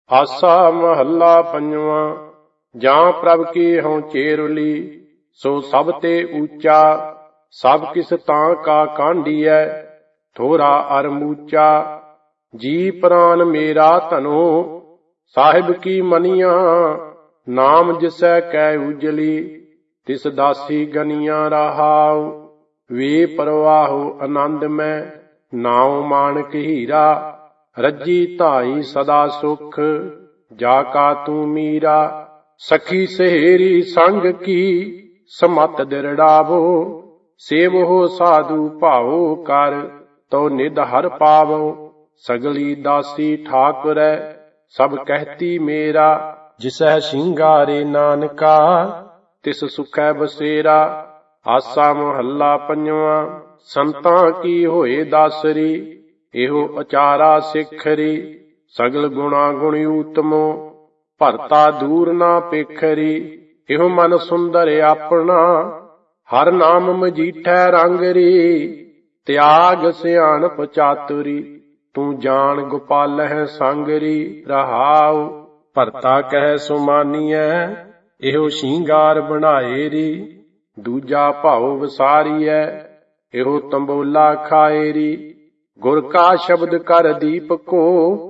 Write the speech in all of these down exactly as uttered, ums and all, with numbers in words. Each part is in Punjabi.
ਆਸਾ ਮਹੱਲਾ ਪੰਜਵਾਂ। ਜਾਂ ਪ੍ਰਭ ਕੀ ਹਉ ਚੇਰੁਲੀ, ਸੋ ਸਭ ਤੇ ਊਚਾ। ਸਭ ਕਿਸ ਤਾਂ ਕਾ ਕਾਂਢੀਐ, ਥੋਰਾ ਅਰ ਮੂਚਾ। ਜੀ ਪ੍ਰਾਨ ਮੇਰਾ ਧਨੋ, ਸਾਹਿਬ ਕੀ ਮਨੀਆਂ। ਨਾਮ ਜਿਸੈ ਕੈ ਉਜਲੀ, ਤਿਸ ਦਾਸੀ ਗਨੀਆਂ ਰਹਾਉ। ਵੇ ਪਰਵਾਹੋ ਆਨੰਦ ਮੈਂ, ਨਾਉ ਮਾਣਕ ਹੀਰਾ। ਰੱਜੀ ਧਾਈ ਸਦਾ ਸੁਖ, ਜਾ ਕਾ ਤੂੰ ਮੀਰਾ। ਸਖੀ ਸਹੇਰੀ ਸੰਗ ਕੀ, ਸਮਤ ਦਿਰੜਾਵੋ। ਸੇਵਹੁ ਸਾਧੂ ਭਾਉ ਕਰ, ਤਉ ਨਿਧ ਹਰਿ ਪਾਵੋ। ਸਗਲੀ ਦਾਸੀ ਠਾਕੁਰੈ, ਸਭ ਕਹਿਤੀ ਮੇਰਾ। ਜਿਸਹਿ ਸ਼ਿੰਗਾਰੇ ਨਾਨਕਾ, ਤਿਸ ਸੁਖੈ ਬਸੇਰਾ। ਆਸਾ ਮਹੱਲਾ ਪੰਜਵਾਂ। ਸੰਤਾਂ ਕੀ ਹੋਏ ਦਾਸਰੀ, ਇਹੋ ਅਚਾਰਾ ਸਿਖਰੀ। ਸਗਲ ਗੁਣਾ ਗੁਣ ਊਤਮੋ, ਭਰਤਾ ਦੂਰ ਨਾ ਪੇਖਰੀ। ਇਹੋ ਮਨ ਸੁੰਦਰ ਆਪਣਾ, ਹਰ ਨਾਮ ਮਜੀਠੈ ਰੰਗਰੀ। ਤਿਆਗ ਸਿਆਣਪ ਚਾਤੁਰੀ, ਤੂੰ ਜਾਣ ਗੋਪਾਲਹਿ ਸੰਗਰੀ। ਰਹਾਉ ਭਰਤਾ ਕਹਿ ਸੁਮਾਨੀਐ, ਇਹੋ ਸ਼ਿੰਗਾਰ ਬਣਾਏ ਰੀ। ਦੂਜਾ ਭਾਉ ਵਸਾਰੀਐ, ਇਹੋ ਤੰਬੋਲਾ ਖਾਏ ਰੀ। ਗੁਰ ਕਾ ਸ਼ਬਦ ਕਰ ਦੀਪਕੋ,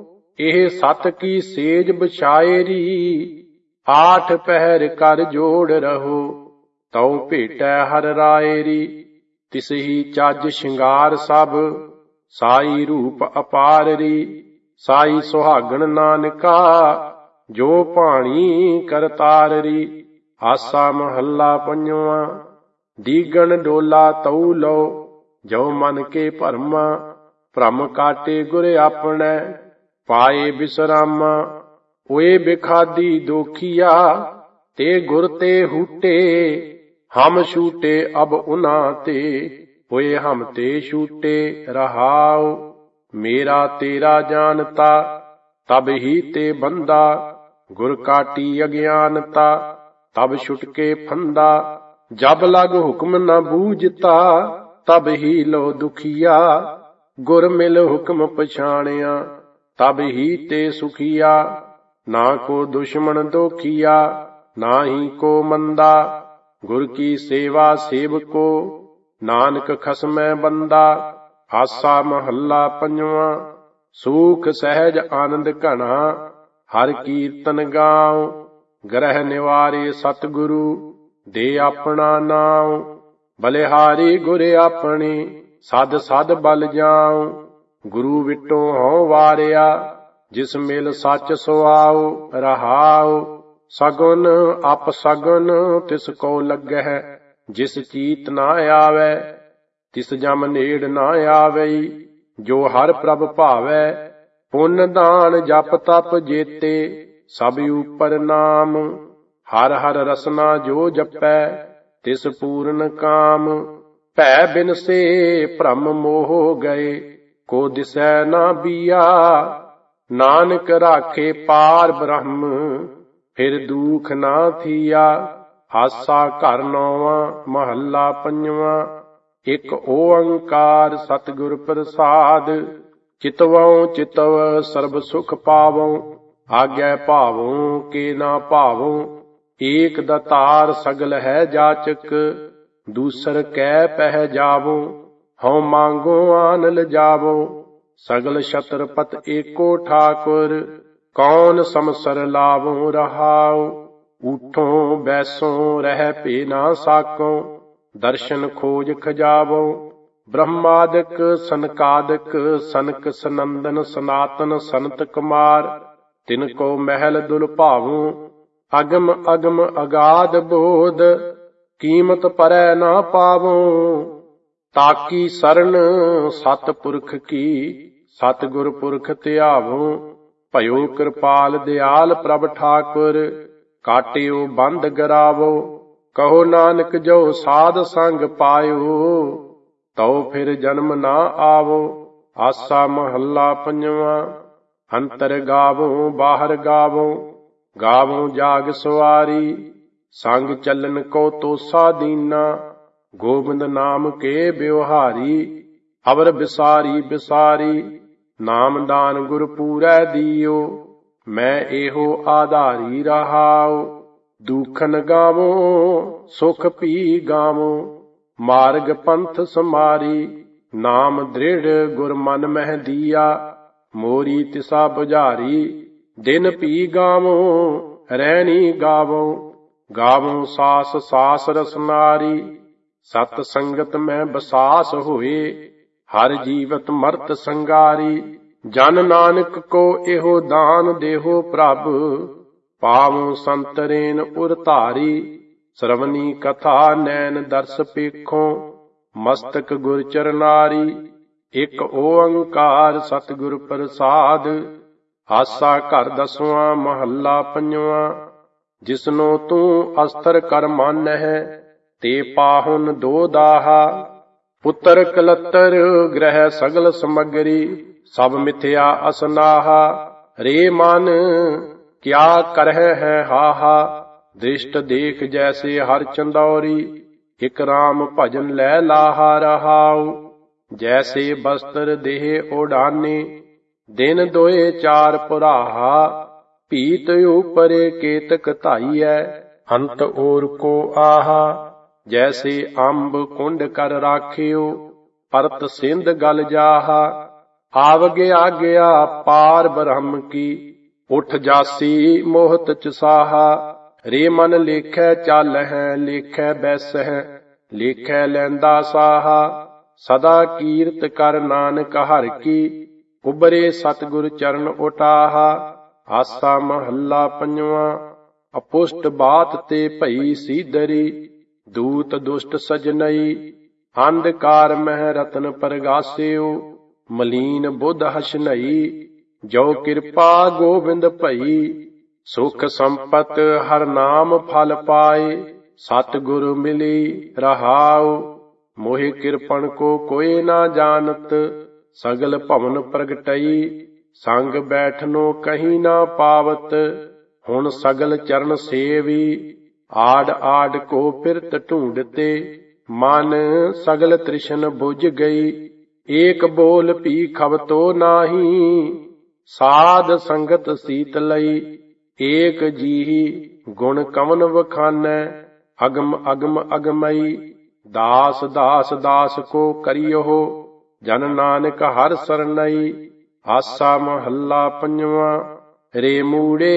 ਇਹ ਸਤ ਕੀ ਸੇਜ ਬਿਛਾਏ ਰੀ। ਆਠ ਪਹਿਰ ਕਰ ਜੋੜ ਰਹੋ, ਤਉ ਭੇਟੈ ਹਰ ਰਾਏ ਰੀ। ਤਿਸ ਹੀ ਚੱਜ ਸ਼ਿੰਗਾਰ ਸਭ, ਸਾਈ ਰੂਪ ਅਪਾਰ ਰੀ। ਸਾਈ ਸੁਹਾਗਣ ਨਾਨਕਾ, ਜੋ ਭਾਣੀ ਕਰਤਾਰ ਰੀ। ਆਸਾ ਮਹੱਲਾ ਪੰਜਵਾਂ। ਦੀਗਣ ਡੋਲਾ ਤਉ ਲਓ, ਜੋ ਮਨ ਕੇ ਭਰਮਾ। ਭ੍ਰਮ ਕਾਟੇ ਗੁਰ ਆਪਣੈ, ਪਾਏ ਬਿਸਰਾਮਾ। ਓਏ ਬਿਖਾਦੀ ਦੋਖੀਆ, ਤੇ ਗੁਰ ਤੇ ਹੂਟੇ। ਹਮ ਛੂਟੇ ਅਬ ਉਨ੍ਹਾਂ ਤੇ, ਹੋਏ ਹਮ ਤੇ ਛੂਟੇ। ਰਹਾਉ ਮੇਰਾ ਤੇਰਾ ਜਾਣਤਾ, ਤਬ ਹੀ ਤੇ ਬੰਦਾ। ਗੁਰ ਕਾਟੀ ਅਗਿਆਨਤਾ, ਤਬ ਛੁਟਕੇ ਫੰਦਾ। ਜਬ ਲਗ ਹੁਕਮ ਨ ਬੂਝਤਾ, ਤਬ ਹੀ ਲੋ ਦੁਖੀਆ। ਗੁਰ ਮਿਲ ਹੁਕਮ ਪਛਾਣਿਆ, ਤਬ ਹੀ ਤੇ ਸੁਖੀਆ। ਨਾ ਕੋ ਦੁਸ਼ਮਣ ਦੋਖੀਆ, ਨਾ ਹੀ ਕੋ ਮੰਦਾ। ਗੁਰ ਕੀ ਸੇਵਾ ਸੇਵਕੋ, ਨਾਨਕ ਖਸਮੈ ਬੰਦਾ। ਆਸਾ ਮਹੱਲਾ ਪੰਜਵਾਂ। ਸੂਖ ਸਹਿਜ ਆਨੰਦ ਘਣਾ, ਹਰਿ ਕੀਰਤਨ ਗਾਉ। ਗ੍ਰਹਿ ਨਿਵਾਰੇ ਸਤਿਗੁਰੂ, ਦੇ ਆਪਣਾ ਨਾਉ। ਬਲਿਹਾਰੀ ਗੁਰ ਆਪਣੀ, ਸਦ ਸਦ ਬਲ ਜਾਉ। ਗੁਰੂ ਵਿਟੋ ਹਉ ਵਾਰਿਆ, ਜਿਸ ਮਿਲ ਸੱਚ ਸੁਆਉ। ਰਹਾਉ ਸਗੁਨ ਅਪ ਸਗੁਨ, ਤਿਸ ਕੋ ਲੱਗਹਿ। ਜਿਸ ਚੀਤ ਨਾ ਆਵੈ, ਤਿਸ ਜਮ ਨੇੜ ਨਾ ਆਵਈ। ਜੋ ਹਰਿ ਪ੍ਰਭ ਭਾਵੈ, ਪੁੰਨ ਦਾਨ ਜਪ ਤਪ ਜੇਤੇ। ਸਭ ਉਪਰ ਨਾਮ, ਹਰ ਹਰ ਰਸਨਾ ਜੋ ਜਪੈ। ਤਿਸ ਪੂਰਨ ਕਾਮ, ਭੈ ਬਿਨਸੇ ਭ੍ਰਮ ਮੋਹ ਗਏ। ਕੋ ਦਿਸੈ ਨਾ ਬੀਆ, ਨਾਨਕ ਰਾਖੇ ਪਾਰ ਬ੍ਰਹਮ। ਫਿਰ ਦੂਖ ਨਾ ਥੀਆ। ਆਸਾ ਘਰ ਨੌਵਾਂ ਮਹੱਲਾ ਪੰਜਵਾਂ। ਇੱਕ ਓੰਕਾਰ ਸਤਿਗੁਰ ਪ੍ਰਸਾਦ, ਚਿਤਵਉ ਚਿਤਵ ਸਰਬ ਸੁਖ ਪਾਵਉ। ਆਗਿਆ ਭਾਵਉ ਕੇ ਨਾ ਭਾਵਉ, ਏਕ ਦਾਤਾਰ ਸਗਲ ਹੈ ਜਾਚਕ। ਦੂਸਰ ਕੈ ਪਹਿ ਜਾਵੋ, ਹਉ ਮੰਗੋ ਆਨ ਲਜਾਵੋ। ਸਗਲ ਛਤਰਪਤ ਏਕੋ ਠਾਕੁਰ, ਕੌਣ ਸਮਸਰ ਲਾਵੋ। ਰਹਾਉ ਊਠੋਂ ਬੈਸੋਂ ਰਹਿ ਭੇ ਨਾ ਸਾਕੋ। ਦਰਸ਼ਨ ਖੋਜ ਖਜਾਵੋ। ਬ੍ਰਹਮਾਦਿਕ ਸਨਕਾਦਿਕ, ਸਨਕ ਸਨੰਦਨ ਸਨਾਤਨ ਸੰਤ ਕੁਮਾਰ। ਤਿਨ ਕੋ ਮਹਿਲ ਦੁਲ ਭਾਵੋ, ਅਗਮ ਅਗਮ ਅਗਾਧ ਬੋਧ। ਕੀਮਤ ਪਰੈ ਨਾ ਪਾਵੋ, ਤਾਕੀ ਸਰਨ ਸਤ ਪੁਰਖ ਕੀ। ਸਤਿਗੁਰ ਪੁਰਖ ਧਿਆਵੋ, ਭਇਓ ਕਿਰਪਾਲ ਦਿਆਲ ਪ੍ਰਭ ਠਾਕੁਰ। ਕਾਟਿਓ ਬੰਦ ਗਰਾਵੋ, ਕਹੋ ਨਾਨਕ ਜੋ ਸਾਧ ਸੰਗ ਪਾਇਓ। ਤਉ ਫਿਰ ਜਨਮ ਨਾ ਆਵੋ। ਆਸਾ ਮਹੱਲਾ ਪੰਜਵਾਂ। ਅੰਤਰ ਗਾਵੋ ਬਾਹਰ ਗਾਵੋ, ਗਾਵੋ ਜਾਗ ਸਵਾਰੀ। ਸੰਗ ਚੱਲਨ ਕੋ ਤੋਸਾ ਦੀਨਾ, ਗੋਬਿੰਦ ਨਾਮ ਕੇ ਬਿਵਹਾਰੀ। ਅਵਰ ਬਿਸਾਰੀ ਬਿਸਾਰੀ, ਨਾਮ ਦਾਨ ਗੁਰ ਪੂਰੈ ਦੀਓ। ਮੈਂ ਇਹੋ ਆਧਾਰੀ ਰਹਾਉ। ਦੁਖਨ ਗਾਵੋ ਸੁਖ ਭੀ ਗਾਵੋ, ਮਾਰਗ ਪੰਥ ਸਮਾਰੀ। ਨਾਮ ਦ੍ਰਿੜ ਗੁਰ ਮਨ ਮਹਿ ਦੀਆ, ਮੋਰੀ ਤਿਸਾ ਬੁਝਾਰੀ। ਦਿਨ ਭੀ ਗਾਵੋ ਰਹਿਣੀ ਗਾਵੋ, ਗਾਵੋ ਸਾਸ ਸਾਸ ਰਸਨਾਰੀ। ਸਤ ਸੰਗਤ ਮੈਂ ਬਸਾਸ ਹੋਏ, ਹਰ ਜੀਵਤ ਮਰਤ ਸੰਗਾਰੀ। ਜਨ ਨਾਨਕ ਕੋ ਇਹੋ ਦਾਨ ਦੇਹੋ ਪ੍ਰਭ, ਪਾਵੋ ਸੰਤਰੇਨ ਉਰ ਧਾਰੀ। ਸਰਵਨੀ ਕਥਾ ਨੈਣ ਦਰਸ ਪੇਖੋ, ਮਸਤਕ ਗੁਰ ਚਰਨਾਰੀ। ਇਕ ਓੰਕਾਰ ਸਤਿਗੁਰ ਪ੍ਰਸਾਦ, ਆਸਾ ਘਰ ਦਸਵਾਂ ਮਹੱਲਾ ਪੰਜਵਾਂ। ਜਿਸਨੋ ਤੂੰ ਅਸਥਰ ਕਰ ਮਾਨਹਿ, ਤੇ ਪਾਹੁਨ ਦੋ ਦਾਹਾ। ਪੁੱਤਰ ਕਲੱਤਰ ਗ੍ਰਹਿ ਸਗਲ ਸਮਗਰੀ, ਸਭ ਮਿਥਿਆ ਅਸਨਾਹਾ। ਰੇ ਮਨ ਕਿਆ ਕਰਹਿ ਹੈ ਹਾਹਾ, ਦ੍ਰਿਸ਼ਟ ਦੇਖ ਜੈਸੇ ਹਰ ਚੰਦੌਰੀ। ਇਕ ਰਾਮ ਭਜਨ ਲੈ ਲਾਹਾ ਰਹਾਉ, ਜੈਸੇ ਬਸਤਰ ਦੇਹ ਓਢਾਨੇ। ਦਿਨ ਦੋਏ ਚਾਰ ਪੁਰਾਹਾ, ਭੀਤ ਉਪਰੇ ਕੇਤਕ ਧਾਈਐ। ਅੰਤ ਓਰ ਕੋ ਆਹਾ, ਜੈਸੇ ਅੰਬ ਕੁੰਡ ਕਰ ਰਾਖਿਓ। ਪਰਤ ਸਿੰਧ ਗਲ ਜਾਹਾ, ਆਵਗੇ ਆਗਿਆ ਪਾਰ ਬ੍ਰਹਮ ਕੀ। ਉਠ ਜਾਸੀ ਮੋਹਤ ਚਸਾਹਾ। ਰੇ ਮਨ ਲੇਖੈ ਚਾਲਹਿ, ਲੇਖੈ ਬੈਸਹਿ, ਲੇਖੈ ਲੈਂਦਾ ਸਾਹਾ। ਸਦਾ ਕੀਰਤ ਕਰ ਨਾਨਕ ਹਰਿ ਕੀ, ਉਬਰੇ ਸਤਿਗੁਰ ਚਰਨ ਉਟਾਹਾ। ਆਸਾ ਮਹੱਲਾ ਪੰਜਵਾਂ। ਅਪੁਸ਼ਟ ਬਾਤ ਤੇ ਭਈ ਸੀਦਰੀ, ਦੂਤ ਦੁਸ਼ਟ ਸਜਨਈ। ਅੰਧਕਾਰ ਮਹਿ ਰਤਨ ਪ੍ਰਗਾਸਿਓ, ਮਲੀਨ ਬੁੱਧ ਹਸਨਈ। ਜੋ ਕਿਰਪਾ ਗੋਬਿੰਦ ਭਈ, ਸੁਖ ਸੰਪਤ ਹਰ ਨਾਮ ਫਲ ਪਾਏ। ਸਤਿਗੁਰ ਮਿਲੀ ਰਹਾਉ, ਮੋਹਿ ਕਿਰਪਨ ਕੋ ਕੋਇ ਨਾ ਜਾਣਤ। ਸਗਲ ਭਵਨ ਪ੍ਰਗਟਈ, ਸੰਗ ਬੈਠਨੋ ਕਹੀਂ ਨਾ ਪਾਵਤ। ਹੁਣ ਸਗਲ ਚਰਨ ਸੇਵੀ, ਆਡ ਆਡ ਕੋ ਫਿਰਤ ਢੂੰਡਤੇ। ਮਨ ਸਗਲ ਤ੍ਰਿਸ਼ਨ ਬੁਝ ਗਈ, ਏਕ ਬੋਲ ਭੀ ਖਬਤੋ ਨਾਹੀ। ਸਾਧ ਸੰਗਤ ਸੀਤ ਲਈ, ਏਕ ਜੀਹੀ ਗੁਣ ਕਵਨ ਵਖਾਨੈ। ਅਗਮ ਅਗਮ ਅਗਮਈ, ਦਾਸ ਦਾਸ ਦਾਸ ਕੋ ਕਰਿਓ। ਜਨ ਨਾਨਕ ਹਰਿ ਸਰਣਈ। ਆਸਾ ਮਹੱਲਾ ਪੰਜਵਾਂ। ਰੇ ਮੂੜੇ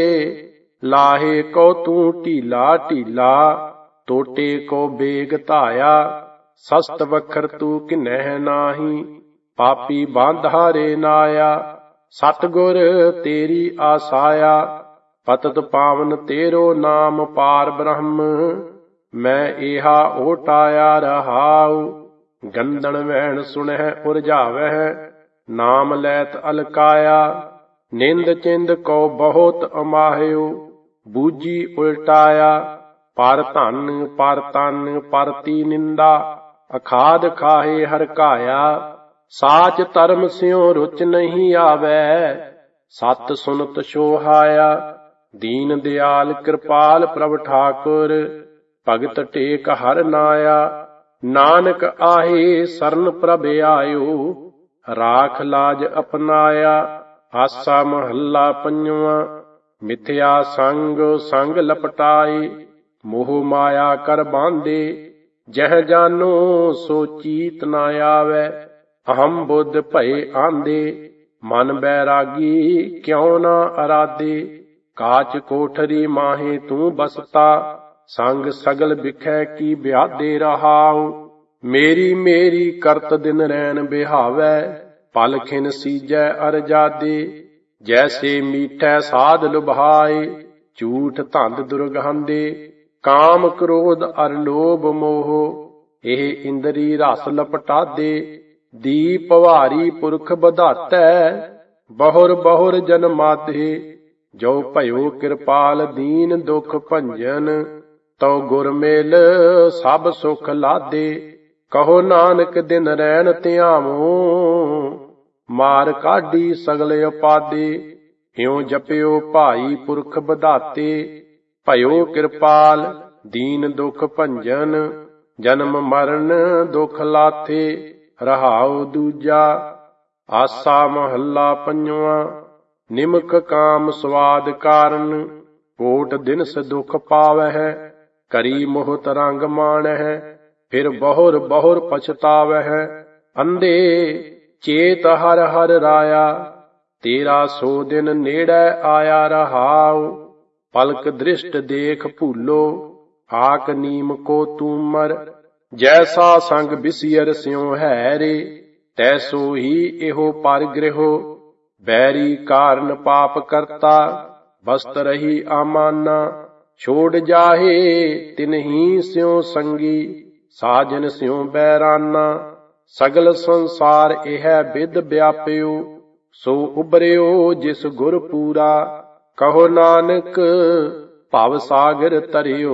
ਲਾਹੇ ਕੋ ਤੂੰ ਢੀਲਾ ਢੀਲਾ, ਟੋਟੇ ਕੋ ਬੇਗ ਧਾਇਆ। ਸਸਤ ਵਖਰ ਤੂੰ ਕਿਨਹਿ ਨਾਹੀ, ਪਾਪੀ ਬਾਂਧਾ ਰੇ ਨਾਇਆ। ਸਤਿਗੁਰ ਤੇਰੀ ਆਸਾਇਆ, ਪਤਿਤ ਪਾਵਨ ਤੇਰੋ ਨਾਮ ਪਾਰ ਬ੍ਰਹਮ। ਮੈਂ ਏਹਾ ਓਟਾਇਆ ਰਹਾਉ, ਗੰਦਣ ਵੈਣ ਸੁਣਹਿ ਉਰਝਾਵਹਿ। ਨਾਮ ਲੈਤ ਅਲਕਾਇਆ, ਨਿੰਦ ਚਿੰਦ ਕੋ ਬਹੁਤ ਅਮਾਹਿਓ। ਬੂਝੀ ਉਲਟਾਇਆ, ਪਰ ਧਨ ਪਰ ਤਨ ਪਰਤੀ ਨਿੰਦਾ। ਅਖਾਦ ਖਾਹੇ ਹਰਕਾਇਆ, ਸਾਚ ਧਰਮ ਸਿਉ ਰੁਚ ਨਹੀਂ ਆਵੈ। ਸਤ ਸੁਨਤ ਸੋਹਾਇਆ, ਦੀਨ ਦਿਆਲ ਕਿਰਪਾਲ ਪ੍ਰਭ ਠਾਕੁਰ। ਭਗਤ ਟੇਕ ਹਰ ਨਾਇਆ, ਨਾਨਕ ਆਹੇ ਸਰਨ ਪ੍ਰਭ ਆਇਓ। ਰਾਖ ਲਾਜ ਅਪਨਾਇਆ। ਆਸਾ ਮਹੱਲਾ ਪੰਜਵਾਂ। ਮਿਥਿਆ ਸੰਗ ਸੰਗ ਲਪਟਾਏ, ਮੋਹ ਮਾਇਆ ਕਰ ਬਾਂਧੇ। ਜਹ ਜਾਨੋ ਸੋ ਚੀਤ ਨਾ ਆਵੈ, ਅਹੰ ਬੁੱਧ ਭਏ ਆਂਦੇ। ਮਨ ਬੈਰਾਗੀ ਕਿਉ ਨਾ ਅਰਾਧੇ, ਕਾਚ ਕੋਠਰੀ ਮਾਹੇ ਤੂੰ ਬਸਤਾ। ਸੰਗ ਸਗਲ ਬਿਖੈ ਕੀ ਬਿਆਦੇ ਰਹਾਉ। ਮੇਰੀ ਮੇਰੀ ਕਰਤ ਦਿਨ ਰੈਣ ਬਿਹਾਵੈ, ਪਲ ਖਿਨ ਸੀਜੈ ਅਰਜਾਦੇ। ਜੈਸੇ ਮੀਠੈ ਸਾਧ ਲੁਭਾਏ, ਝੂਠ ਧੰਦ ਦੁਰਗੰਧੇ। ਕਾਮ ਕ੍ਰੋਧ ਅਰ ਲੋਭ ਮੋਹ, ਇਹ ਇੰਦਰੀ ਰਸ ਲਪਟਾਦੇ। ਦੀਪ ਵਾਰੀ ਪੁਰਖ ਬਧਾਤੈ, ਬਹੁਰ ਬਹੁਰ ਜਨਮਾਧੇ। ਜੋ ਭਇਓ ਕਿਰਪਾਲ ਦੀਨ ਦੁਖ ਭੰਜਨ, ਤਉ ਗੁਰ ਮੇਲ ਸਭ ਸੁਖ ਲਾਦੇ। ਕਹੋ ਨਾਨਕ ਦਿਨ ਰੈਣ ਧਿਆਵੋ, ਮਾਰ ਕਾਢੀ ਸਗਲ ਉਪਾਦੇ। ਇਉ ਜਪਿਓ ਭਾਈ ਪੁਰਖ ਬਧਾਤੇ, ਭਇਓ ਕਿਰਪਾਲ ਦੀਨ ਦੁਖ ਭੰਜਨ। ਜਨਮ ਮਰਨ ਦੁਖ ਲਾਥੇ, ਰਹਾਉ ਦੂਜਾ। ਆਸਾ ਮਹੱਲਾ ਪੰਜਵਾਂ। ਨਿਮਕ ਕਾਮ ਸਵਾਦ ਕਾਰਨ, ਕੋਟ ਦਿਨਸ ਦੁਖ ਪਾਵਹਿ। ਕਰੀ ਮੋਹਤ ਰੰਗ ਮਾਣਹਿ, ਫਿਰ ਬਹੁਰ ਬਹੁਰ ਪਛਤਾਵਹਿ। ਅੰਧੇ ਚੇਤ ਹਰ ਹਰ ਰਾਇਆ, ਤੇਰਾ ਸੋ ਦਿਨ ਨੇੜੇ ਆਇਆ ਰਹਾਉ। ਪਲਕ ਦ੍ਰਿਸ਼ਟ ਦੇਖ ਭੂਲੋ, ਆਕ ਨੀਮ ਕੋ ਤੂਮਰ। ਜੈਸਾ ਸੰਗ ਬਿਸਿਅਰ ਸਿਉ ਹੈ ਰੇ, ਤੈਸੋ ਹੀ ਇਹੋ ਪਰ ਗ੍ਰਹਿਓ। ਬੈਰੀ ਕਾਰਨ ਪਾਪ ਕਰਤਾ, ਬਸਤ ਰਹੀ ਆਮਾਨਾ। ਛੋੜ ਜਾਹੇ ਤਿਨਹੀ ਸਿਉ ਸੰਗੀ, ਸਾਜਨ ਸਿਉ ਬੈਰਾਨਾ। ਸਗਲ ਸੰਸਾਰ ਇਹ ਬਿਦ ਵਿਆਪਿਓ, ਸੋ ਉਬਰਿਓ ਜਿਸ ਗੁਰ ਪੂਰਾ। ਕਹੋ ਨਾਨਕ ਭਵ ਸਾਗਰ ਤਰਿਓ,